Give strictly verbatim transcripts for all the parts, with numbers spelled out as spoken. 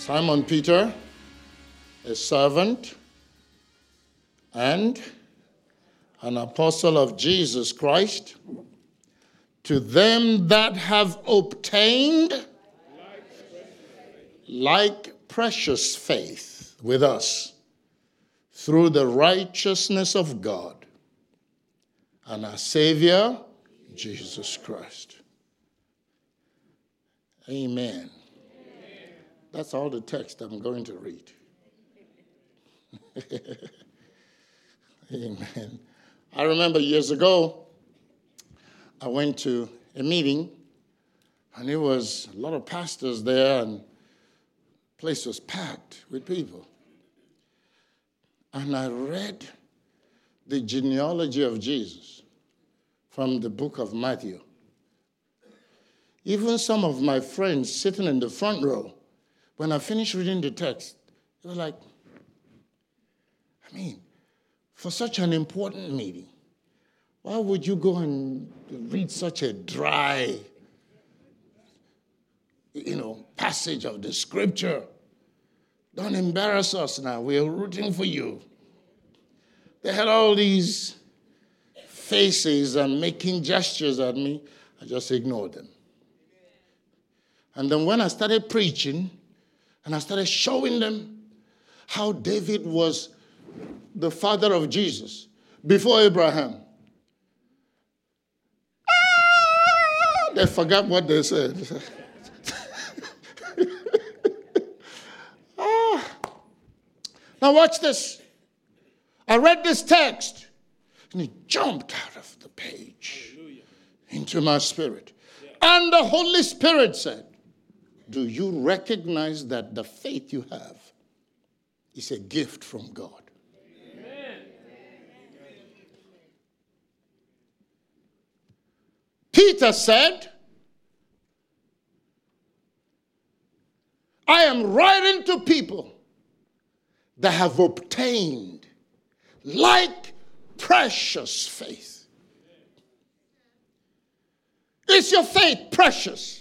Simon Peter, a servant and an apostle of Jesus Christ, to them that have obtained like precious faith with us through the righteousness of God and our Savior, Jesus Christ. Amen. That's all the text I'm going to read. Amen. I remember years ago, I went to a meeting, and there was a lot of pastors there, and the place was packed with people. And I read the genealogy of Jesus from the book of Matthew. Even some of my friends sitting in the front row, when I finished reading the text, they were like, I mean, for such an important meeting, why would you go and read such a dry, you know, passage of the scripture? Don't embarrass us now. We are rooting for you. They had all these faces and making gestures at me. I just ignored them. And then when I started preaching, and I started showing them how David was the father of Jesus before Abraham, ah, they forgot what they said. ah. Now watch this. I read this text, and it jumped out of the page Hallelujah. Into my spirit. Yeah. And the Holy Spirit said, do you recognize that the faith you have is a gift from God? Amen. Peter said, I am writing to people that have obtained like precious faith. Is your faith precious?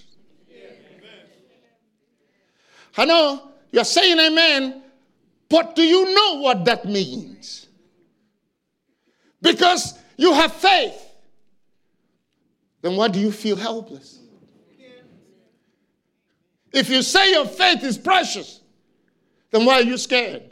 I know you're saying amen, but do you know what that means? Because you have faith. Then why do you feel helpless? If you say your faith is precious, then why are you scared?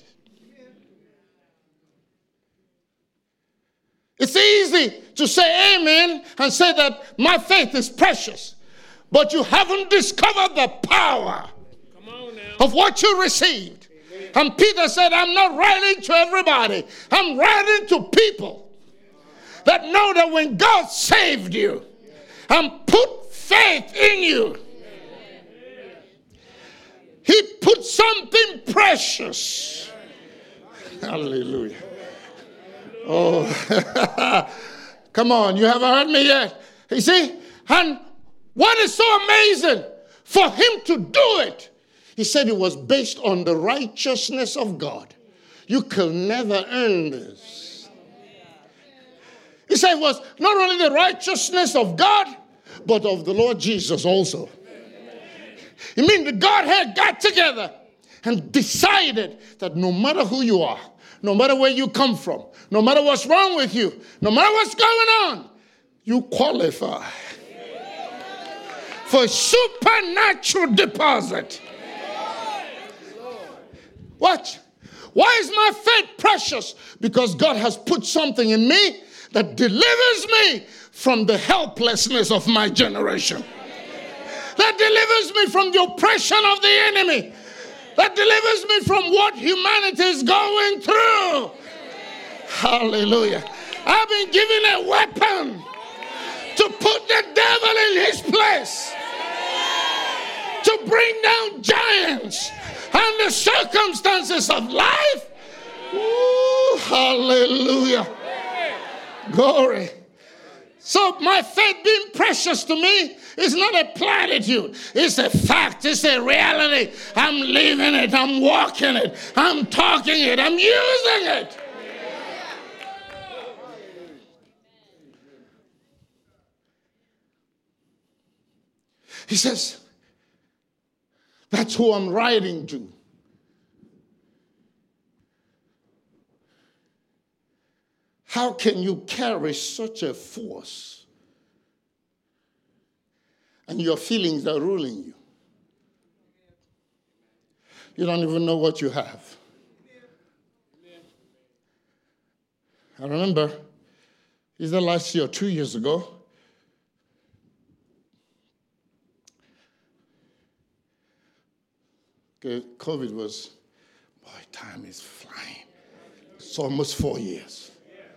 It's easy to say amen and say that my faith is precious, but you haven't discovered the power of what you received. Amen. And Peter said, I'm not writing to everybody. I'm writing to people that know that when God saved you and put faith in you, he put something precious. Hallelujah. Oh, come on. You haven't heard me yet. You see? And what is so amazing for him to do it? He said it was based on the righteousness of God. You can never earn this. He said it was not only the righteousness of God, but of the Lord Jesus also. You mean the Godhead got together and decided that no matter who you are, no matter where you come from, no matter what's wrong with you, no matter what's going on, you qualify for a supernatural deposit. Watch. Why is my faith precious? Because God has put something in me that delivers me from the helplessness of my generation. That delivers me from the oppression of the enemy. That delivers me from what humanity is going through. Hallelujah. I've been given a weapon to put the devil in his place. To bring down giants and the circumstances of life. Ooh, hallelujah. Glory. So my faith being precious to me is not a platitude. It's a fact. It's a reality. I'm living it. I'm walking it. I'm talking it. I'm using it. He says, that's who I'm writing to. How can you carry such a force and your feelings are ruling you? You don't even know what you have. I remember, either last year or two years ago, COVID was, boy, time is flying. It's almost four years.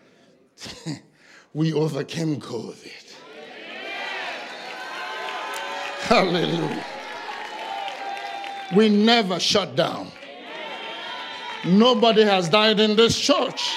We overcame COVID. Hallelujah. We never shut down. Nobody has died in this church.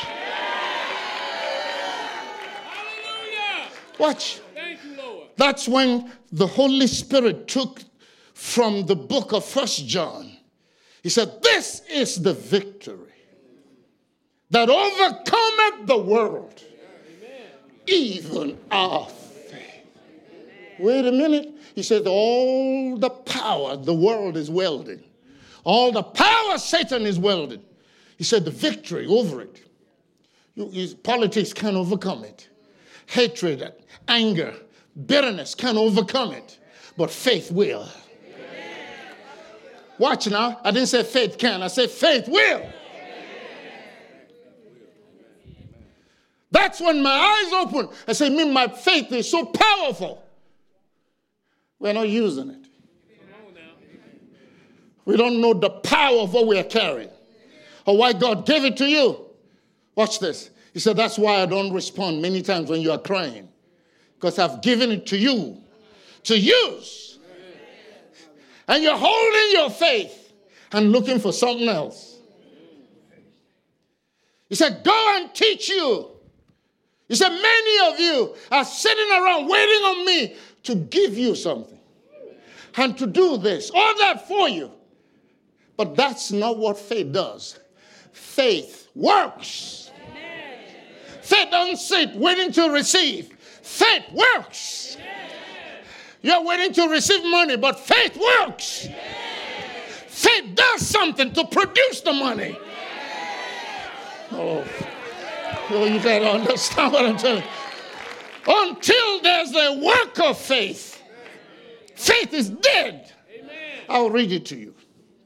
Watch. That's when the Holy Spirit took from the book of First John. He said, this is the victory that overcometh the world, even our faith. Wait a minute. He said, all the power the world is wielding, all the power Satan is wielding, he said, the victory over it. You, you, politics can't overcome it. Hatred, anger, bitterness can't overcome it. But faith will. Watch now. I didn't say faith can. I said faith will. That's when my eyes open. I say, me, my faith is so powerful. We're not using it. We don't know the power of what we are carrying or why God gave it to you. Watch this. He said, that's why I don't respond many times when you are crying, because I've given it to you to use. And you're holding your faith and looking for something else. He said, go and teach you. He said, many of you are sitting around waiting on me to give you something and to do this or that for you. But that's not what faith does. Faith works. Faith doesn't sit waiting to receive. Faith works. You're waiting to receive money, but faith works. Faith does something to produce the money. Oh, oh you got to understand what I'm telling you. Until there's a work of faith, faith is dead. I'll read it to you.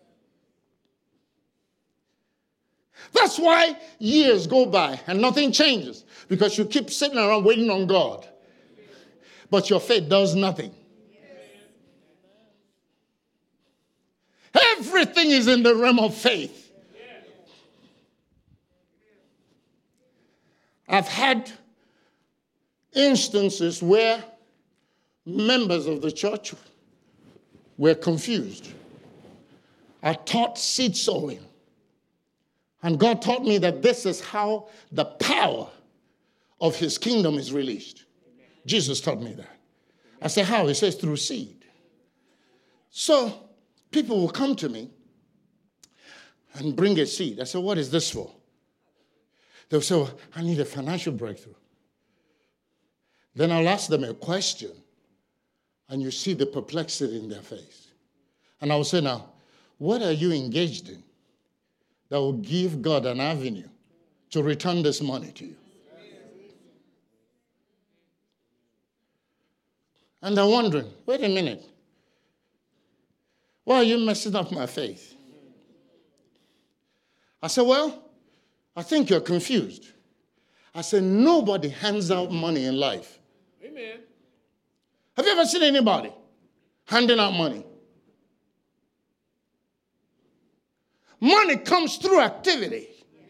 That's why years go by and nothing changes, because you keep sitting around waiting on God, but your faith does nothing. Everything is in the realm of faith. I've had instances where members of the church were confused. I taught seed sowing. And God taught me that this is how the power of his kingdom is released. Jesus taught me that. I said, how? He says, through seed. So people will come to me and bring a seed. I said, what is this for? They'll say, well, I need a financial breakthrough. Then I'll ask them a question, and you see the perplexity in their face. And I will say, now, what are you engaged in that will give God an avenue to return this money to you? And they're wondering, wait a minute. Why are you messing up my faith? I said, well, I think you're confused. I said, nobody hands out money in life. Amen. Have you ever seen anybody handing out money? Money comes through activity.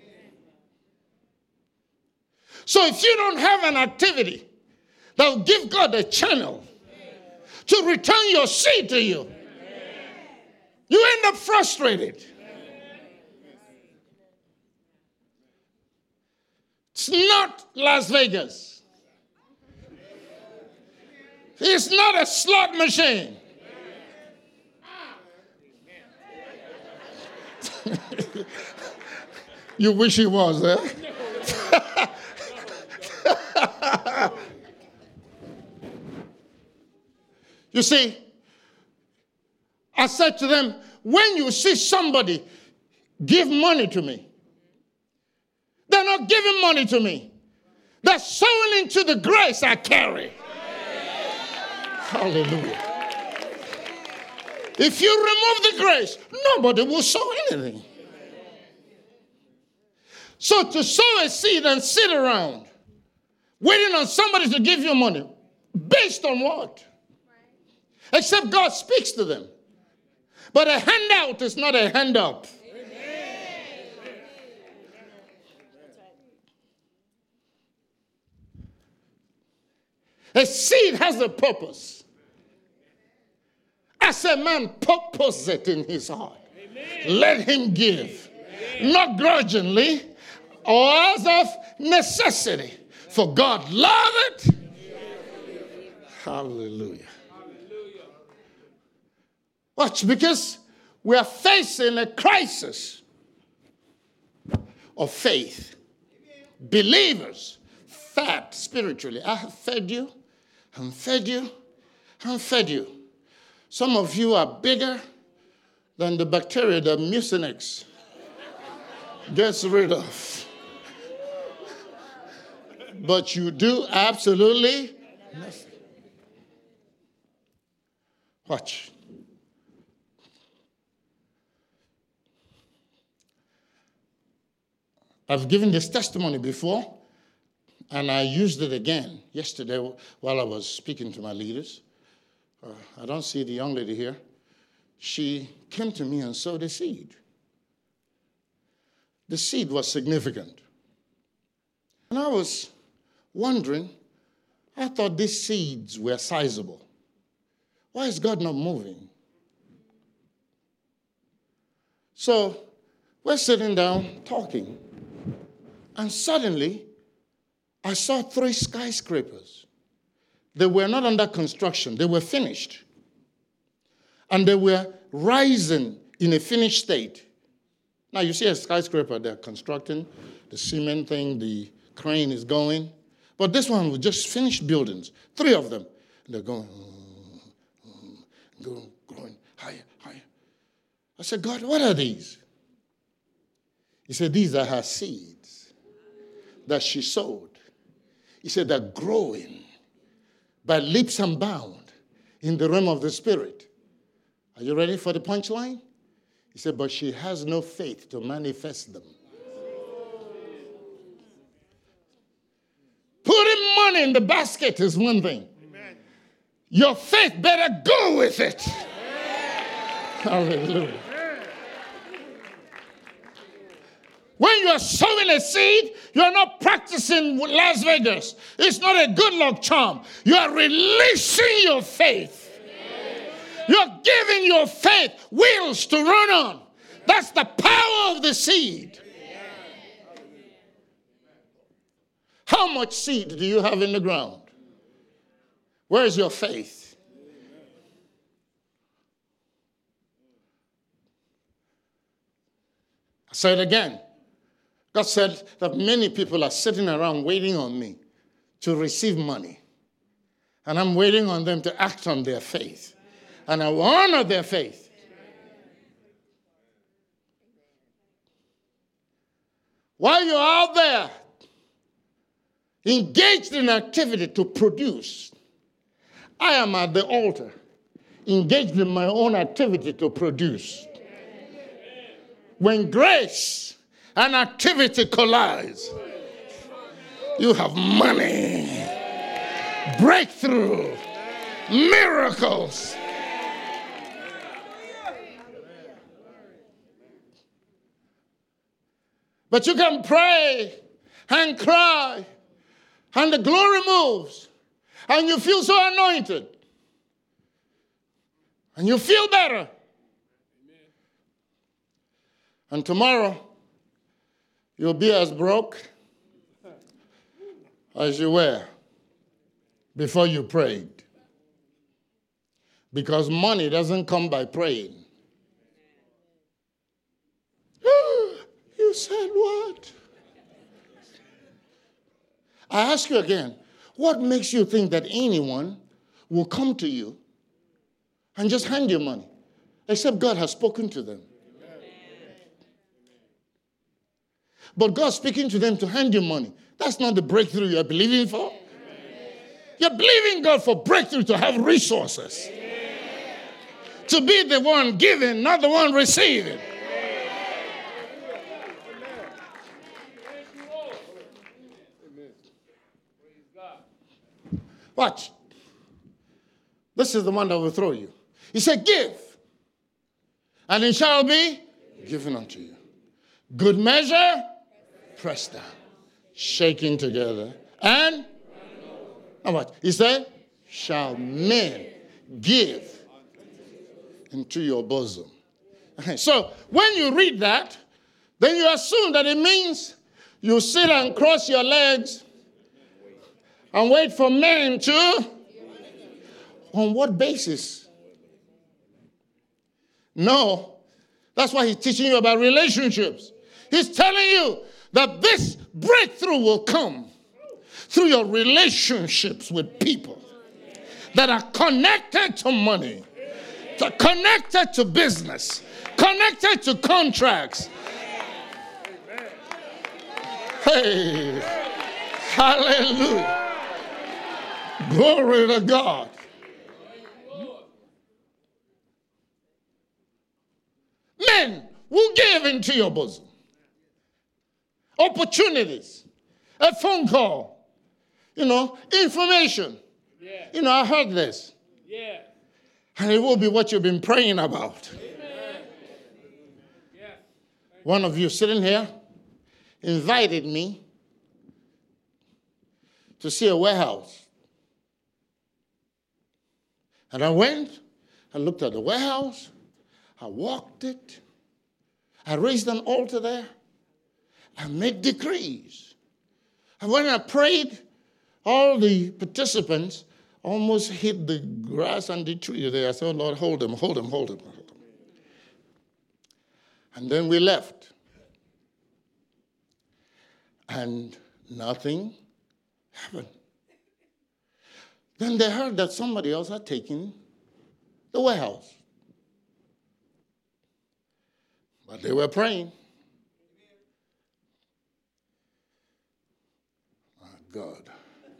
So if you don't have an activity that will give God a channel to return your seed to you, you end up frustrated. It's not Las Vegas. It's not a slot machine. You wish it was, eh? You see, I said to them, when you see somebody give money to me, they're not giving money to me. That's sowing into the grace I carry. Hallelujah. If you remove the grace, nobody will sow anything. So to sow a seed and sit around, waiting on somebody to give you money, based on what? Except God speaks to them. But a handout is not a hand up. A seed has a purpose. As a man purposes it in his heart, Amen. Let him give. Amen. Not grudgingly or as of necessity. For God loved it. Hallelujah. Hallelujah. Watch, because we are facing a crisis of faith. Believers, fed spiritually. I have fed you, and fed you, and fed you. Some of you are bigger than the bacteria that Mucinex gets rid of. But you do absolutely nothing. Watch. I've given this testimony before, and I used it again yesterday while I was speaking to my leaders. Uh, I don't see the young lady here. She came to me and sowed a seed. The seed was significant. And I was wondering, I thought these seeds were sizable. Why is God not moving? So we're sitting down talking. And suddenly, I saw three skyscrapers. They were not under construction. They were finished. And they were rising in a finished state. Now, you see a skyscraper, they're constructing, the cement thing, the crane is going. But this one was just finished buildings, three of them. And they're going, mm, mm, going, growing higher, higher. I said, God, what are these? He said, these are her seeds that she sowed. He said, they're growing by leaps and bounds in the realm of the Spirit. Are you ready for the punchline? He said, but she has no faith to manifest them. Putting money in the basket is one thing. Amen. Your faith better go with it. Hallelujah. When you are sowing a seed, you are not practicing Las Vegas. It's not a good luck charm. You are releasing your faith. You're giving your faith wheels to run on. That's the power of the seed. How much seed do you have in the ground? Where is your faith? I say it again. God said that many people are sitting around waiting on me to receive money. And I'm waiting on them to act on their faith. And I will honor their faith. While you're out there, engaged in activity to produce, I am at the altar, engaged in my own activity to produce. When grace and activity collides, you have money, breakthrough, miracles. But you can pray and cry, and the glory moves, and you feel so anointed, and you feel better. And tomorrow, you'll be as broke as you were before you prayed. Because money doesn't come by praying. You said what? I ask you again, what makes you think that anyone will come to you and just hand you money, except God has spoken to them? but God's speaking to them to hand you money. That's not the breakthrough you're believing for. You're believing God for breakthrough to have resources. To be the one giving, not the one receiving. Watch. This is the one that will throw you. He said, give, and it shall be given unto you. Good measure, pressed down, shaking together, and how much? He said, shall men give into your bosom. So when you read that, then you assume that it means you sit and cross your legs and wait for men to. On what basis? No. That's why he's teaching you about relationships. He's telling you that this breakthrough will come through your relationships with people that are connected to money, to connected to business, connected to contracts. Hey, hallelujah. Glory to God. Men will give into your bosom. Opportunities. A phone call. You know, information. Yeah. You know, I heard this. Yeah. And it will be what you've been praying about. Amen. Yeah. One of you sitting here invited me to see a warehouse. And I went and looked at the warehouse. I walked it. I raised an altar there. I made decrees. And when I prayed, all the participants almost hit the grass and the tree there. I said, oh, Lord, hold them, hold them, hold them, hold them. And then we left. And nothing happened. Then they heard that somebody else had taken the warehouse. But they were praying. My God.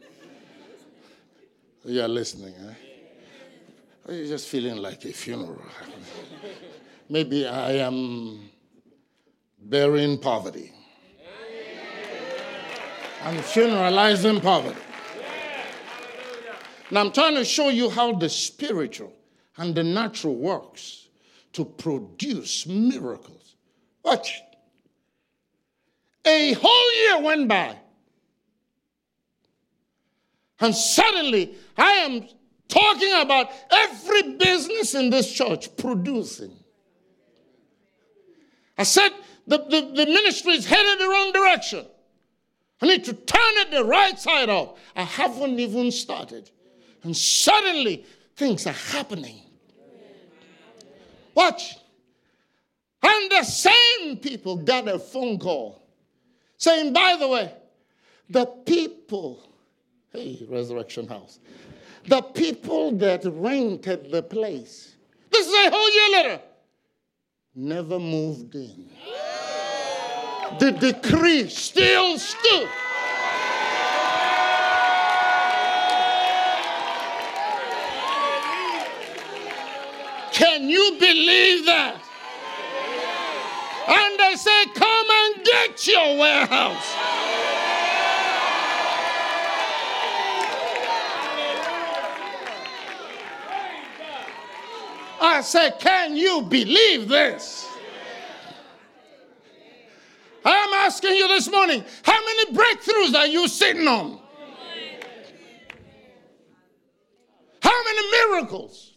You're listening, eh? Or you're just feeling like a funeral. Maybe I am burying poverty. I'm funeralizing poverty. Now I'm trying to show you how the spiritual and the natural works to produce miracles. Watch. A whole year went by. And suddenly, I am talking about every business in this church producing. I said, the, the, the ministry is headed the wrong direction. I need to turn it the right side up. I haven't even started. And suddenly, things are happening. Watch. And the same people got a phone call saying, by the way, the people, hey, Resurrection House, the people that rented the place, this is a whole year later, never moved in. The decree still stood. Can you believe that? And they say, come and get your warehouse. I said, can you believe this? I'm asking you this morning, how many breakthroughs are you sitting on? How many miracles?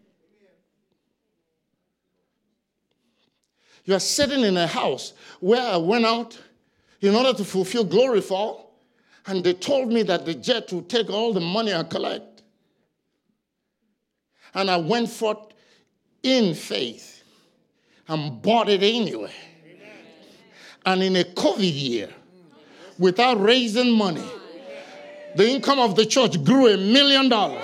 You are sitting in a house where I went out in order to fulfill Glory Fall, and they told me that the jet would take all the money I collect. And I went forth in faith and bought it anyway. And in a COVID year, without raising money, the income of the church grew a million dollars.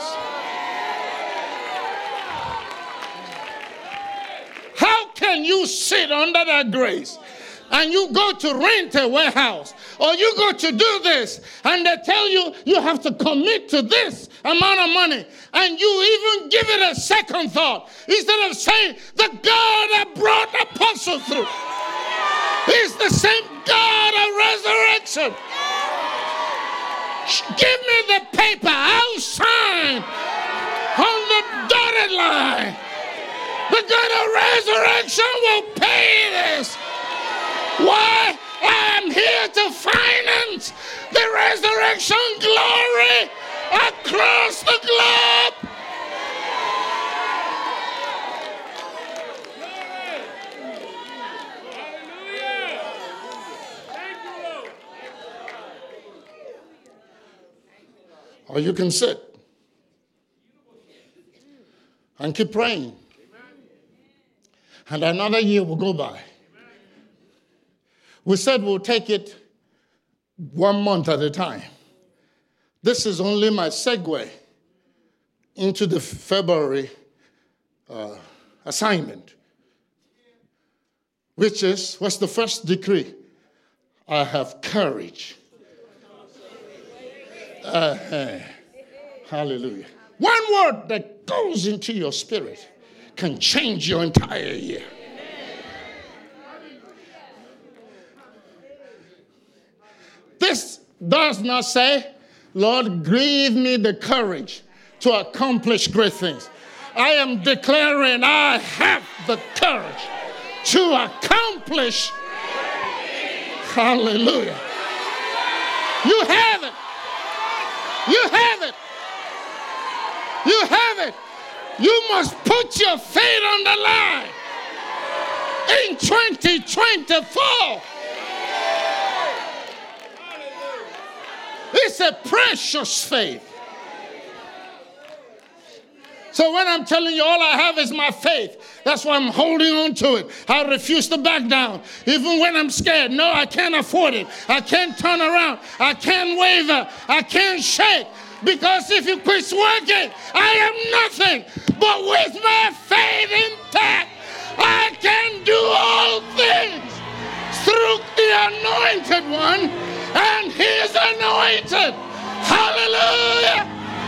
How can you sit under that grace and you go to rent a warehouse, or you go to do this, and they tell you you have to commit to this amount of money, and you even give it a second thought, instead of saying, the God that brought the apostle through is the same God of resurrection. Give me the paper, I'll sign on the dotted line. The God of resurrection will pay this. Why? I'm here to finance the resurrection glory across the globe. Or you can sit and keep praying. And another year will go by. We said we'll take it one month at a time. This is only my segue into the February uh, assignment, which is, what's the first decree? I have courage. Uh, hallelujah. One word that goes into your spirit can change your entire year. This does not say, Lord, give me the courage to accomplish great things. I am declaring I have the courage to accomplish. Hallelujah. You have it. You have it. You have it. You must put your faith on the line in twenty twenty-four. It's a precious faith. So when I'm telling you all I have is my faith, that's why I'm holding on to it. I refuse to back down. Even when I'm scared. No, I can't afford it. I can't turn around. I can't waver. I can't shake. Because if it quits working, I am nothing. But with my faith intact, I can do all things through the anointed one and his anointed. Hallelujah.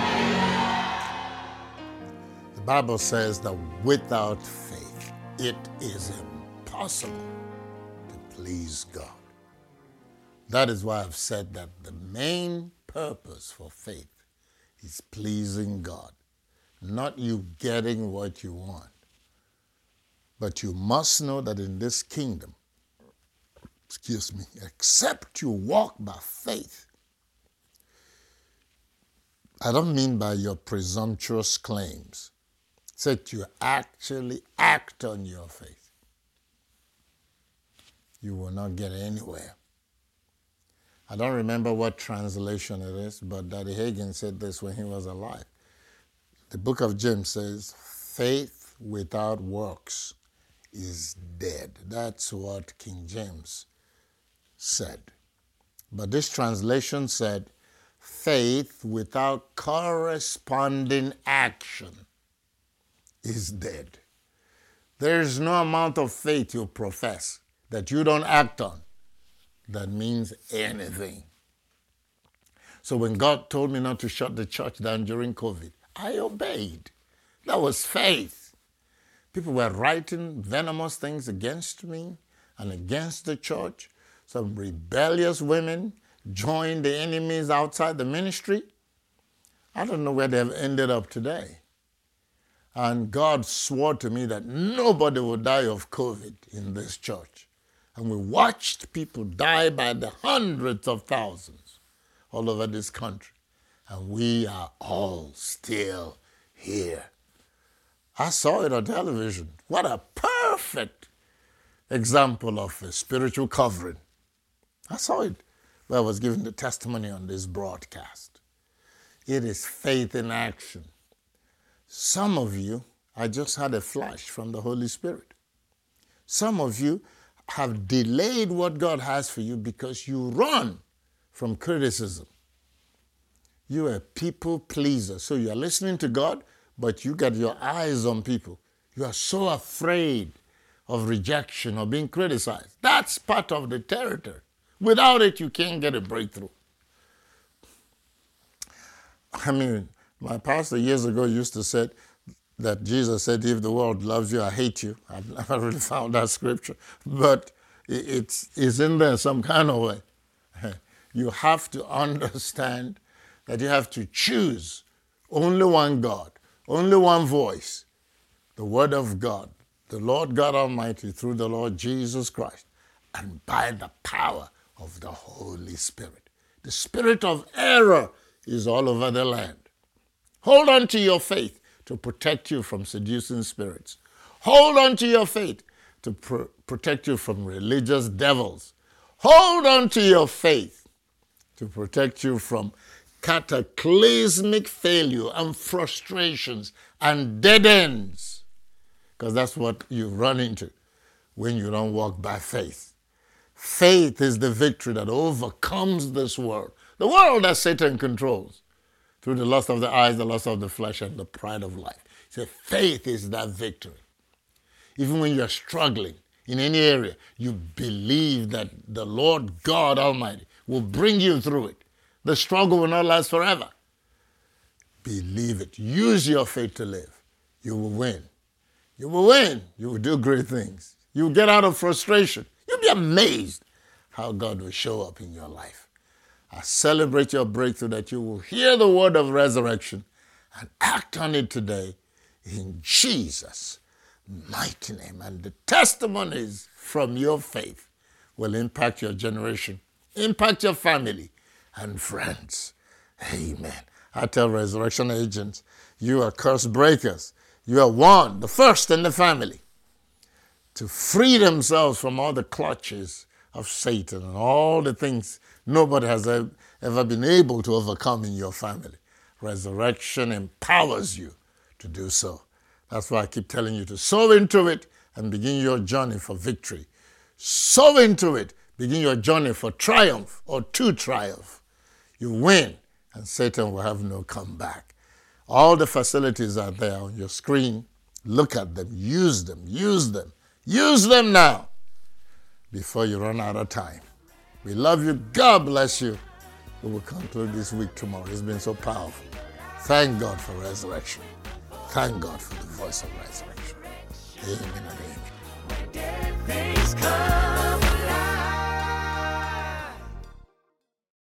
The Bible says that without faith, it is impossible to please God. That is why I've said that the main purpose for faith is pleasing God, not you getting what you want. But you must know that in this kingdom, excuse me, except you walk by faith, I don't mean by your presumptuous claims, except you actually act on your faith, you will not get anywhere. I don't remember what translation it is, but Daddy Hagin said this when he was alive. The book of James says, faith without works is dead. That's what King James said. But this translation said, faith without corresponding action is dead. There is no amount of faith you profess that you don't act on that means anything. So when God told me not to shut the church down during COVID, I obeyed. That was faith. People were writing venomous things against me and against the church. Some rebellious women joined the enemies outside the ministry. I don't know where they've ended up today. And God swore to me that nobody would die of COVID in this church. And we watched people die by the hundreds of thousands all over this country. And we are all still here. I saw it on television. What a perfect example of a spiritual covering. I saw it when I was giving the testimony on this broadcast. It is faith in action. Some of you, I just had a flash from the Holy Spirit. Some of you have delayed what God has for you because you run from criticism. You are a people pleaser. So you are listening to God, but you got your eyes on people. You are so afraid of rejection or being criticized. That's part of the territory. Without it, you can't get a breakthrough. I mean, my pastor years ago used to say that Jesus said, if the world loves you, I hate you. I've never really found that scripture. But it's, it's in there some kind of way. You have to understand that you have to choose only one God, only one voice, the Word of God, the Lord God Almighty through the Lord Jesus Christ, and by the power of the Holy Spirit. The spirit of error is all over the land. Hold on to your faith to protect you from seducing spirits. Hold on to your faith to pr- protect you from religious devils. Hold on to your faith to protect you from cataclysmic failure and frustrations and dead ends. Because that's what you run into when you don't walk by faith. Faith is the victory that overcomes this world. The world that Satan controls through the lust of the eyes, the lust of the flesh, and the pride of life. So faith is that victory. Even when you're struggling in any area, you believe that the Lord God Almighty will bring you through it. The struggle will not last forever. Believe it. Use your faith to live. You will win. You will win. You will do great things. You will get out of frustration. You'll be amazed how God will show up in your life. I celebrate your breakthrough, that you will hear the word of resurrection and act on it today in Jesus' mighty name. And the testimonies from your faith will impact your generation, impact your family and friends. Amen. I tell resurrection agents, you are curse breakers. You are one, the first in the family, to free themselves from all the clutches of Satan and all the things nobody has ever been able to overcome in your family. Resurrection empowers you to do so. That's why I keep telling you to sow into it and begin your journey for victory. Sow into it, begin your journey for triumph or to triumph. You win, and Satan will have no comeback. All the facilities are there on your screen. Look at them, use them, use them. Use them now before you run out of time. We love you. God bless you. We will conclude this week tomorrow. It's been so powerful. Thank God for resurrection. Thank God for the voice of resurrection. Amen and amen.